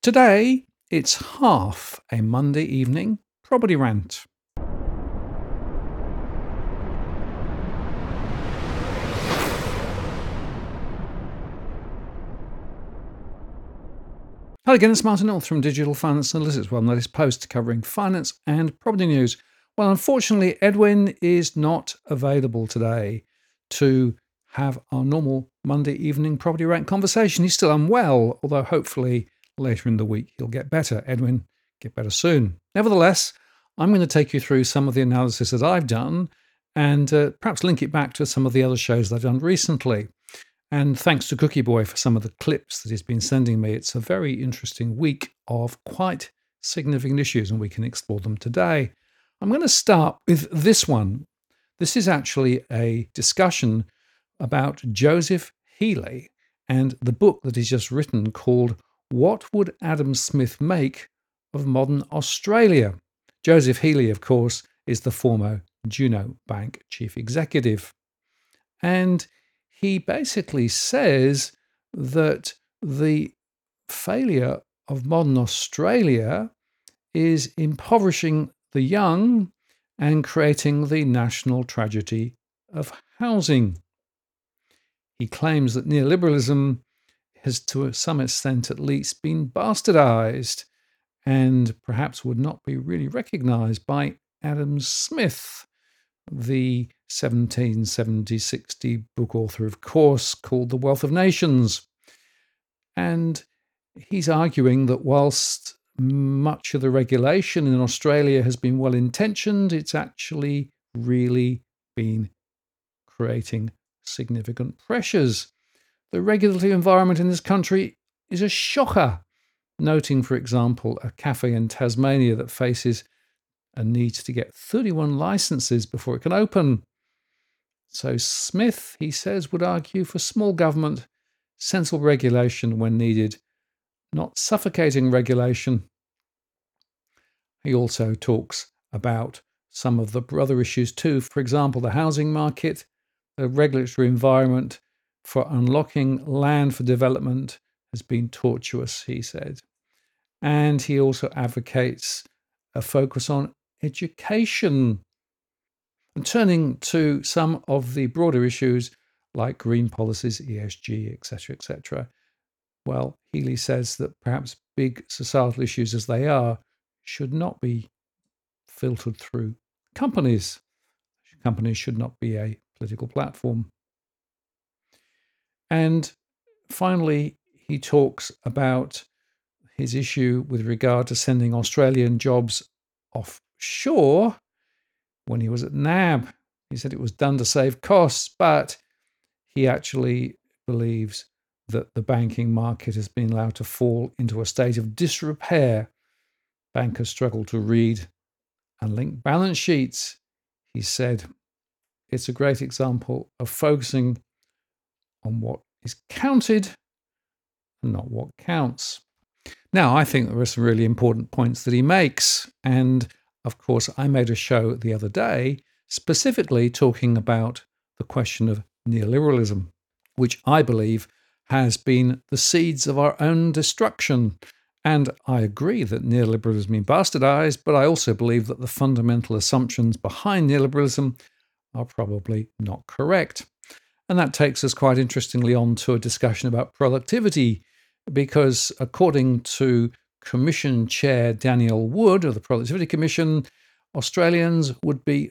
Today, it's half a Monday evening property rant. Hello again, it's Martin North from Digital Finance Analytics. Well, latest post covering finance and property news. Well, unfortunately, Edwin is not available today to have our normal Monday evening property rant conversation. He's still unwell, although hopefully later in the week he'll get better. Edwin, get better soon. Nevertheless, I'm going to take you through some of the analysis that I've done and perhaps link it back to some of the other shows that I've done recently. And thanks to Cookie Boy for some of the clips that he's been sending me. It's a very interesting week of quite significant issues, and we can explore them today. I'm going to start with this one. This is actually a discussion about Joseph Healy and the book that he's just written called What Would Adam Smith Make of Modern Australia? Joseph Healy, of course, is the former Juno Bank chief executive. And he basically says that the failure of modern Australia is impoverishing the young and creating the national tragedy of housing. He claims that neoliberalism has, to some extent at least, been bastardized and perhaps would not be really recognized by Adam Smith, the 1770-60 book author, of course, called The Wealth of Nations. And he's arguing that whilst much of the regulation in Australia has been well-intentioned, it's actually really been creating significant pressures. The regulatory environment in this country is a shocker, noting, for example, a cafe in Tasmania that faces and needs to get 31 licenses before it can open. So Smith, he says, would argue for small government, sensible regulation when needed, not suffocating regulation. He also talks about some of the other issues too. For example, the housing market, the regulatory environment for unlocking land for development has been tortuous, he said. And he also advocates a focus on education. And turning to some of the broader issues like green policies, ESG, etc., well, Healy says that perhaps big societal issues as they are should not be filtered through companies. Companies should not be a political platform. And finally, he talks about his issue with regard to sending Australian jobs offshore. When he was at NAB, he said it was done to save costs, but he actually believes that the banking market has been allowed to fall into a state of disrepair. Bankers struggle to read and link balance sheets. He said it's a great example of focusing on what is counted and not what counts. Now, I think there are some really important points that he makes. And of course, I made a show the other day specifically talking about the question of neoliberalism, which I believe has been the seeds of our own destruction. And I agree that neoliberalism has been bastardized, but I also believe that the fundamental assumptions behind neoliberalism are probably not correct. And that takes us quite interestingly on to a discussion about productivity, because according to Commission Chair Danielle Wood of the Productivity Commission, Australians would be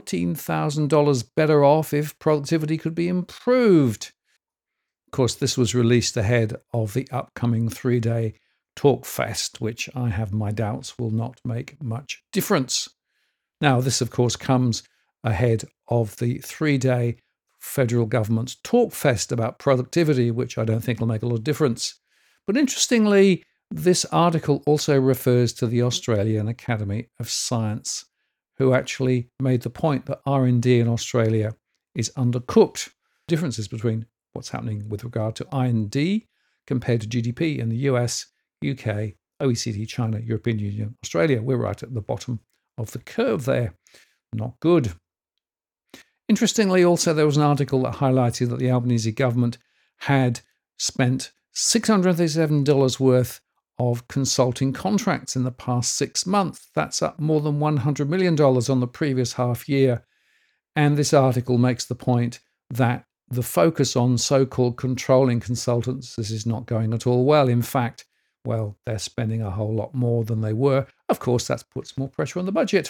$14,000 better off if productivity could be improved. Of course, this was released ahead of the upcoming 3-day Talkfest, which I have my doubts will not make much difference. Now, this, of course, comes ahead of the 3-day federal government's Talkfest about productivity, which I don't think will make a lot of difference. But interestingly, this article also refers to the Australian Academy of Science, who actually made the point that R&D in Australia is undercooked. Differences between what's happening with regard to R&D compared to GDP in the US, UK, OECD, China, European Union, Australia. We're right at the bottom of the curve there. Not good. Interestingly, also, there was an article that highlighted that the Albanese government had spent $637 worth of consulting contracts in the past 6 months. That's up more than $100 million on the previous half year. And this article makes the point that the focus on so-called controlling consultants, this is not going at all well. In fact, well, they're spending a whole lot more than they were. Of course, that puts more pressure on the budget.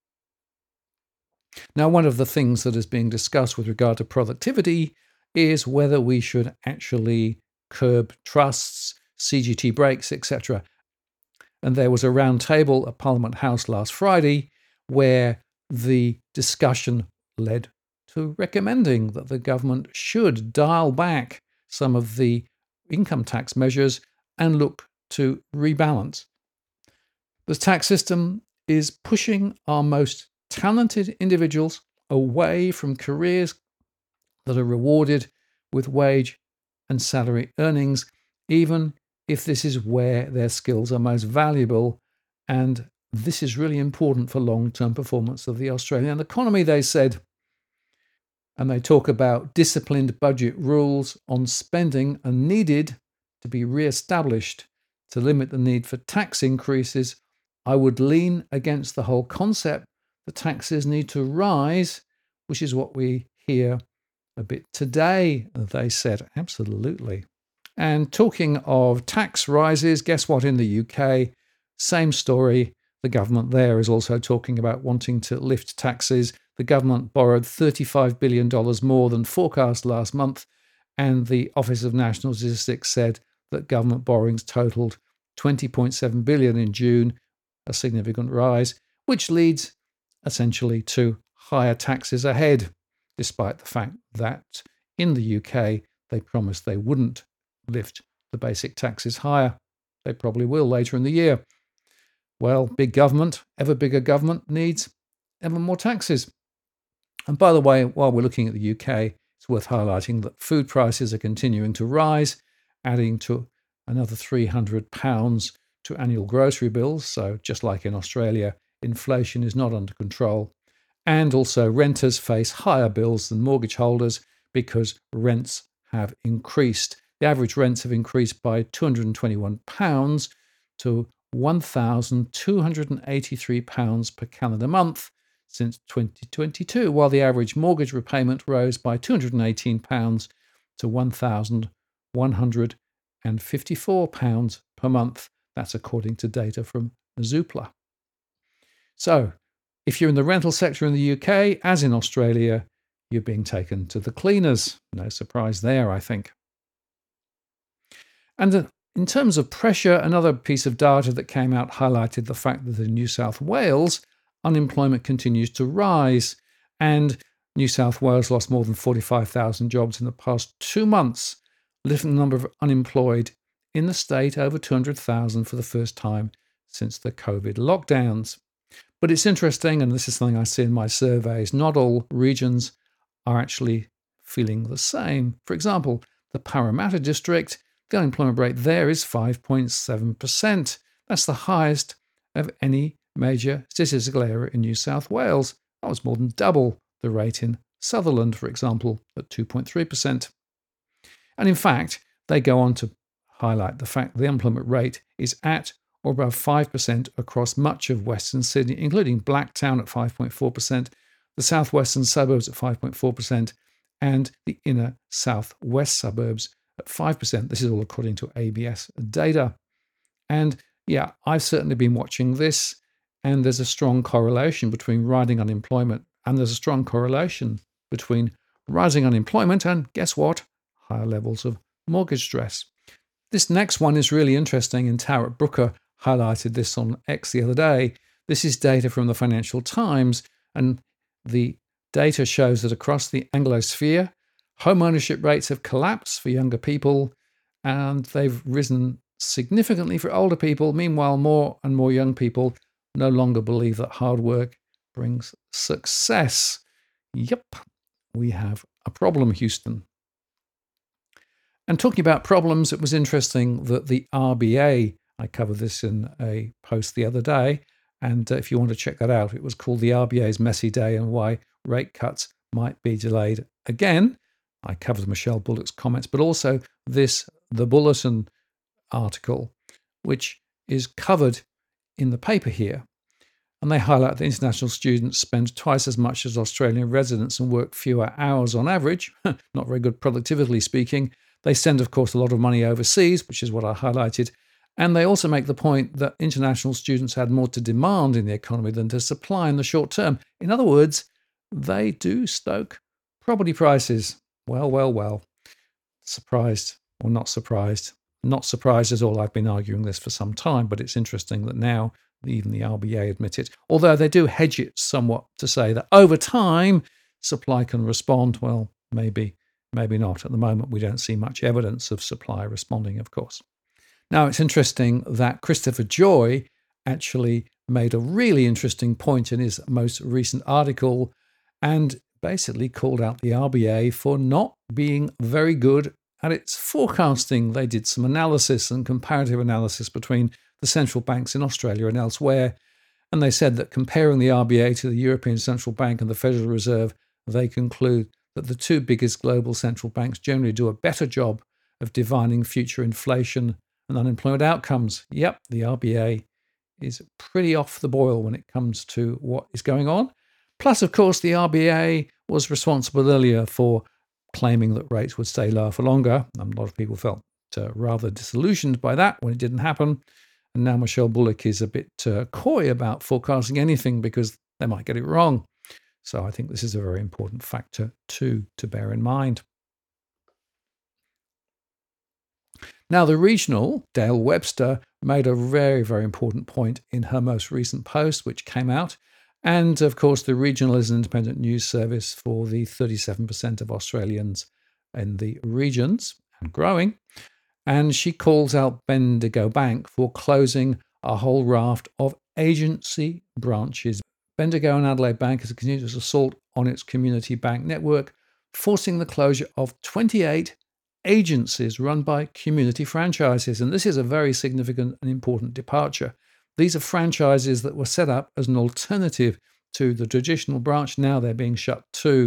Now, one of the things that is being discussed with regard to productivity is whether we should actually curb trusts, CGT breaks, etc. And there was a round table at Parliament House last Friday where the discussion led to recommending that the government should dial back some of the income tax measures and look to rebalance. The tax system is pushing our most talented individuals away from careers that are rewarded with wage and salary earnings, even if this is where their skills are most valuable. And this is really important for long-term performance of the Australian economy, they said. And they talk about disciplined budget rules on spending are needed to be re-established to limit the need for tax increases. I would lean against the whole concept that taxes need to rise, which is what we hear a bit today, they said. Absolutely. And talking of tax rises, guess what? In the UK, same story. The government there is also talking about wanting to lift taxes. The government borrowed $35 billion more than forecast last month, and the Office of National Statistics said that government borrowings totaled $20.7 billion in June, a significant rise, which leads essentially to higher taxes ahead, despite the fact that in the UK they promised they wouldn't lift the basic taxes higher. They probably will later in the year. Well, big government, ever bigger government, needs ever more taxes. And by the way, while we're looking at the UK, it's worth highlighting that food prices are continuing to rise, adding to another £300 to annual grocery bills. So just like in Australia, inflation is not under control. And also renters face higher bills than mortgage holders because rents have increased. The average rents have increased by £221 to £1,283 per calendar month since 2022, while the average mortgage repayment rose by £218 to £1,154 per month. That's according to data from Zoopla. So, if you're in the rental sector in the UK, as in Australia, you're being taken to the cleaners. No surprise there, I think. And in terms of pressure, another piece of data that came out highlighted the fact that in New South Wales, unemployment continues to rise. And New South Wales lost more than 45,000 jobs in the past 2 months, lifting the number of unemployed in the state over 200,000 for the first time since the COVID lockdowns. But it's interesting, and this is something I see in my surveys, not all regions are actually feeling the same. For example, the Parramatta district, the unemployment rate there is 5.7%. That's the highest of any major statistical area in New South Wales. That was more than double the rate in Sutherland, for example, at 2.3%. And in fact, they go on to highlight the fact that the unemployment rate is at or above 5% across much of Western Sydney, including Blacktown at 5.4%, the southwestern suburbs at 5.4%, and the inner southwest suburbs at 5%. This is all according to ABS data. And yeah, I've certainly been watching this, and there's a strong correlation between rising unemployment, and there's a strong correlation between rising unemployment and, guess what, higher levels of mortgage stress. This next one is really interesting, and Tarek Brooker highlighted this on X the other day. This is data from the Financial Times, and the data shows that across the Anglosphere, home ownership rates have collapsed for younger people, and they've risen significantly for older people. Meanwhile, more and more young people no longer believe that hard work brings success. Yep, we have a problem, Houston. And talking about problems, it was interesting that the RBA, I covered this in a post the other day, and if you want to check that out, it was called the RBA's Messy Day and Why Rate Cuts Might Be Delayed Again. I covered Michelle Bullock's comments, but also the Bulletin article which is covered in the paper here. And they highlight that international students spend twice as much as Australian residents and work fewer hours on average. Not very good productively speaking. They send, of course, a lot of money overseas, which is what I highlighted. And they also make the point that international students had more to demand in the economy than to supply in the short term. In other words, they do stoke property prices. Well. Surprised or not surprised? Not surprised at all. I've been arguing this for some time, but it's interesting that now even the RBA admit it. Although they do hedge it somewhat to say that over time, supply can respond. Well, maybe not. At the moment, we don't see much evidence of supply responding, of course. Now, it's interesting that Christopher Joy actually made a really interesting point in his most recent article and basically called out the RBA for not being very good at its forecasting. They did some analysis and comparative analysis between the central banks in Australia and elsewhere, and they said that comparing the RBA to the European Central Bank and the Federal Reserve, they conclude that the two biggest global central banks generally do a better job of divining future inflation and unemployment outcomes. Yep, the RBA is pretty off the boil when it comes to what is going on. Plus, of course, the RBA was responsible earlier for claiming that rates would stay lower for longer. A lot of people felt rather disillusioned by that when it didn't happen. And now Michelle Bullock is a bit coy about forecasting anything because they might get it wrong. So I think this is a very important factor too to bear in mind. Now, the regional, Dale Webster, made a very, very important point in her most recent post, which came out. And of course, the regional is an independent news service for the 37% of Australians in the regions and growing. And she calls out Bendigo Bank for closing a whole raft of agency branches. Bendigo and Adelaide Bank has a continuous assault on its community bank network, forcing the closure of 28 agencies run by community franchises. And this is a very significant and important departure. These are franchises that were set up as an alternative to the traditional branch. Now they're being shut too.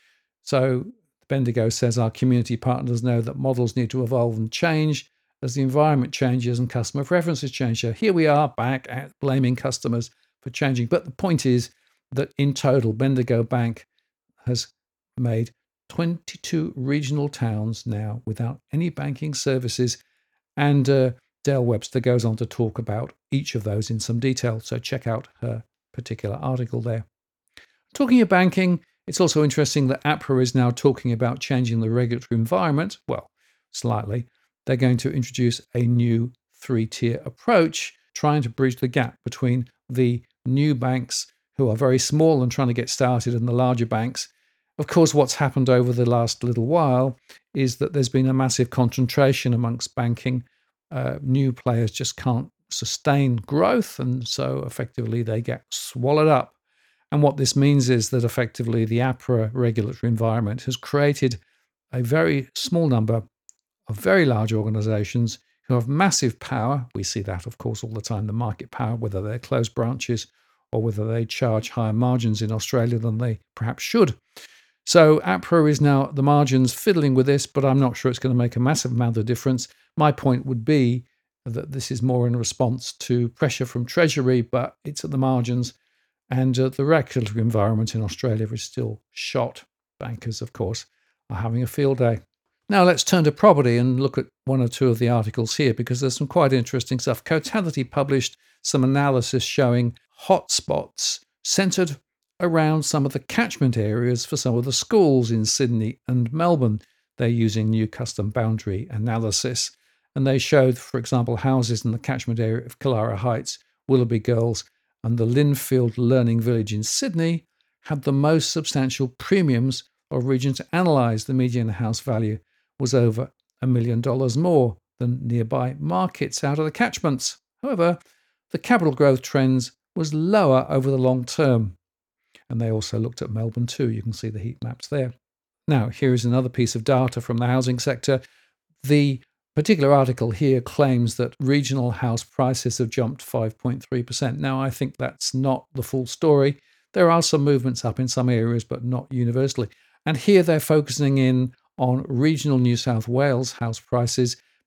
So Bendigo says our community partners know that models need to evolve and change as the environment changes and customer preferences change. So here we are back at blaming customers for changing. But the point is that in total, Bendigo Bank has made 22 regional towns now without any banking services. And Dale Webster goes on to talk about each of those in some detail. So check out her particular article there. Talking of banking, it's also interesting that APRA is now talking about changing the regulatory environment. Well, slightly. They're going to introduce a new 3-tier approach, trying to bridge the gap between the new banks who are very small and trying to get started and the larger banks. Of course, what's happened over the last little while is that there's been a massive concentration amongst banking. New players just can't sustain growth, and so effectively they get swallowed up. And what this means is that effectively the APRA regulatory environment has created a very small number of very large organizations who have massive power. We see that, of course, all the time, the market power, whether they're closed branches or whether they charge higher margins in Australia than they perhaps should. So APRA is now at the margins fiddling with this, but I'm not sure it's going to make a massive amount of difference. My point would be that this is more in response to pressure from Treasury, but it's at the margins. And the regulatory environment in Australia is still shot. Bankers, of course, are having a field day. Now let's turn to property and look at one or two of the articles here because there's some quite interesting stuff. Cotality published some analysis showing hotspots centred around some of the catchment areas for some of the schools in Sydney and Melbourne. They're using new custom boundary analysis. And they showed, for example, houses in the catchment area of Killara Heights, Willoughby Girls, and the Linfield Learning Village in Sydney had the most substantial premiums of regions analysed. The median house value was over $1 million more than nearby markets out of the catchments. However, the capital growth trends was lower over the long term. And they also looked at Melbourne too. You can see the heat maps there. Now, here is another piece of data from the housing sector. The particular article here claims that regional house prices have jumped 5.3%. Now, I think that's not the full story. There are some movements up in some areas, but not universally. And here they're focusing in on regional New South Wales house prices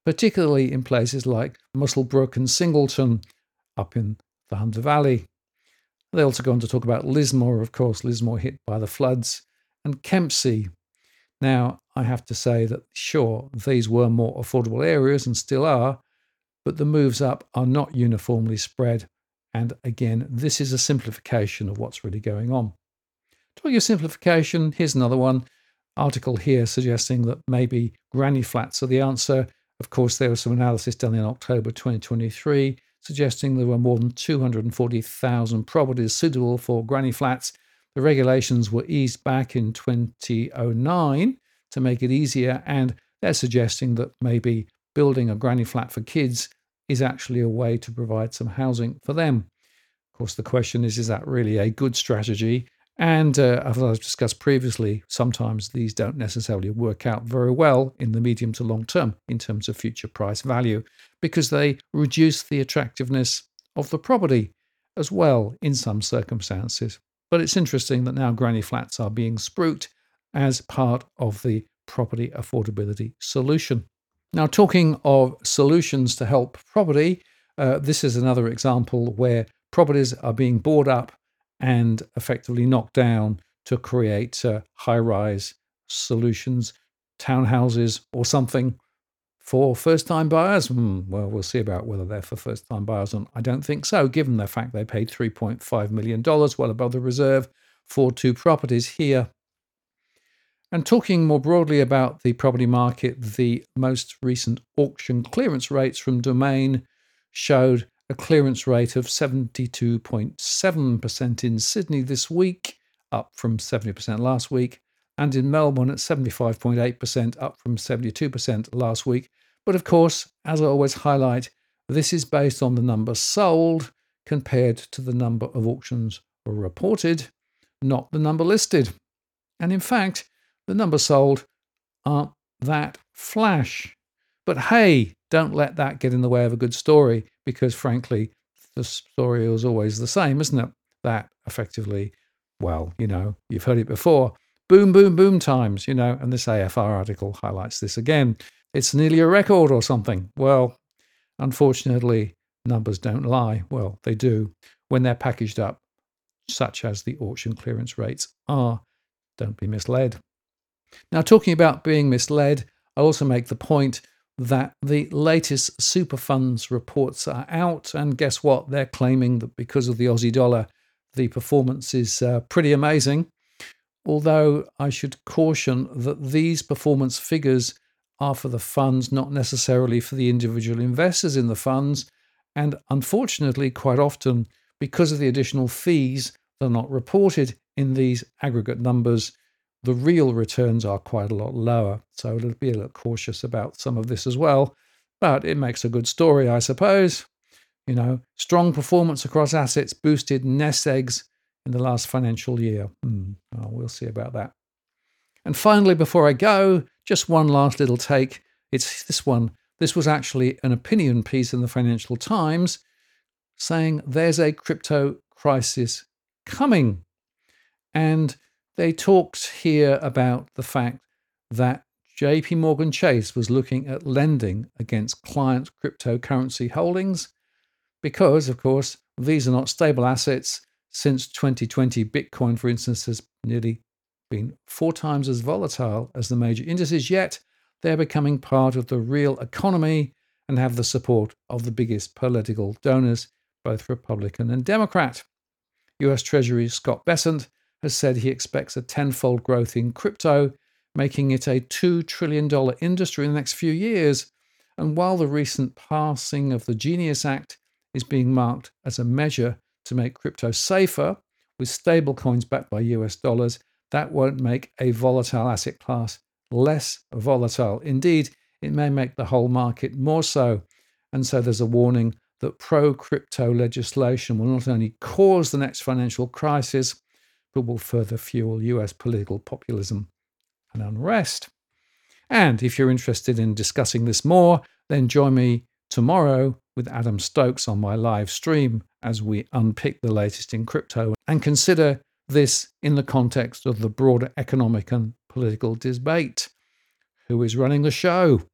particularly in places like Musselbrook and Singleton up in the Hunter Valley. They also go on to talk about Lismore, of course, Lismore hit by the floods, and Kempsey. Now, I have to say that, sure, these were more affordable areas and still are, but the moves up are not uniformly spread. And again, this is a simplification of what's really going on. Talking of simplification, here's another one. Article here suggesting that maybe granny flats are the answer. Of course, there was some analysis done in October 2023 suggesting there were more than 240,000 properties suitable for granny flats. The regulations were eased back in 2009 to make it easier, and they're suggesting that maybe building a granny flat for kids is actually a way to provide some housing for them. Of course, the question is that really a good strategy? And as I've discussed previously, sometimes these don't necessarily work out very well in the medium to long term in terms of future price value, because they reduce the attractiveness of the property as well in some circumstances. But it's interesting that now granny flats are being spruiked as part of the property affordability solution. Now, talking of solutions to help property, this is another example where properties are being bought up and effectively knocked down to create high-rise solutions, townhouses or something for first-time buyers. Well, we'll see about whether they're for first-time buyers. And I don't think so, given the fact they paid $3.5 million, well above the reserve, for 2 properties here. And talking more broadly about the property market, the most recent auction clearance rates from Domain showed a clearance rate of 72.7% in Sydney this week, up from 70% last week, and in Melbourne at 75.8%, up from 72% last week. But of course, as I always highlight, this is based on the number sold compared to the number of auctions reported, not the number listed. And in fact, the numbers sold aren't that flash. But hey, don't let that get in the way of a good story, because frankly, the story is always the same, isn't it? That effectively, well, you've heard it before. Boom, boom, boom times, and this AFR article highlights this again. It's nearly a record or something. Well, unfortunately, numbers don't lie. Well, they do when they're packaged up, such as the auction clearance rates are. Don't be misled. Now, talking about being misled, I also make the point that the latest super funds reports are out, and guess what? They're claiming that because of the Aussie dollar, the performance is pretty amazing. Although I should caution that these performance figures are for the funds, not necessarily for the individual investors in the funds. And unfortunately, quite often, because of the additional fees that are not reported in these aggregate numbers, the real returns are quite a lot lower. So it'll be a little cautious about some of this as well. But it makes a good story, I suppose. Strong performance across assets boosted nest eggs in the last financial year. We'll see about that. And finally, before I go, just one last little take. It's this one. This was actually an opinion piece in the Financial Times saying there's a crypto crisis coming. And they talked here about the fact that JP Morgan Chase was looking at lending against client cryptocurrency holdings because, of course, these are not stable assets. Since 2020, Bitcoin, for instance, has nearly been 4 times as volatile as the major indices, yet they're becoming part of the real economy and have the support of the biggest political donors, both Republican and Democrat. US Treasury Scott Bessent has said he expects a tenfold growth in crypto, making it a $2 trillion industry in the next few years. And while the recent passing of the Genius Act is being marked as a measure to make crypto safer, with stablecoins backed by US dollars, that won't make a volatile asset class less volatile. Indeed, it may make the whole market more so. And so there's a warning that pro-crypto legislation will not only cause the next financial crisis, but will further fuel US political populism and unrest. And if you're interested in discussing this more, then join me tomorrow with Adam Stokes on my live stream as we unpick the latest in crypto and consider this in the context of the broader economic and political debate. Who is running the show?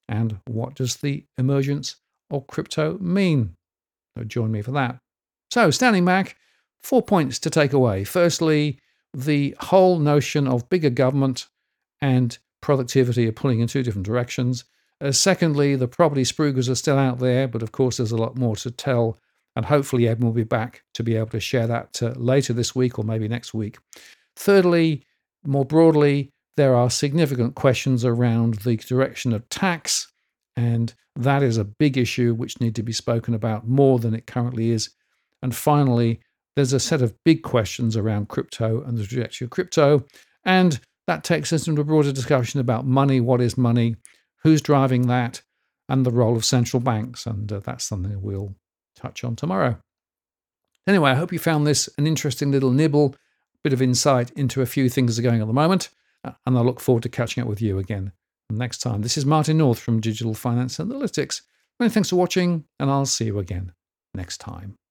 And what does the emergence of crypto mean? So join me for that. So, standing back, 4 points to take away. Firstly, the whole notion of bigger government and productivity are pulling in two different directions. Secondly, the property spruikers are still out there, but of course there's a lot more to tell, and hopefully Eben will be back to be able to share that later this week or maybe next week. Thirdly, more broadly, there are significant questions around the direction of tax, and that is a big issue which need to be spoken about more than it currently is. And finally, there's a set of big questions around crypto and the trajectory of crypto, and that takes us into a broader discussion about money. What is money? Who's driving that? And the role of central banks. And that's something we'll touch on tomorrow. Anyway, I hope you found this an interesting little nibble, bit of insight into a few things that are going on at the moment. And I look forward to catching up with you again next time. This is Martin North from Digital Finance Analytics. Many thanks for watching, and I'll see you again next time.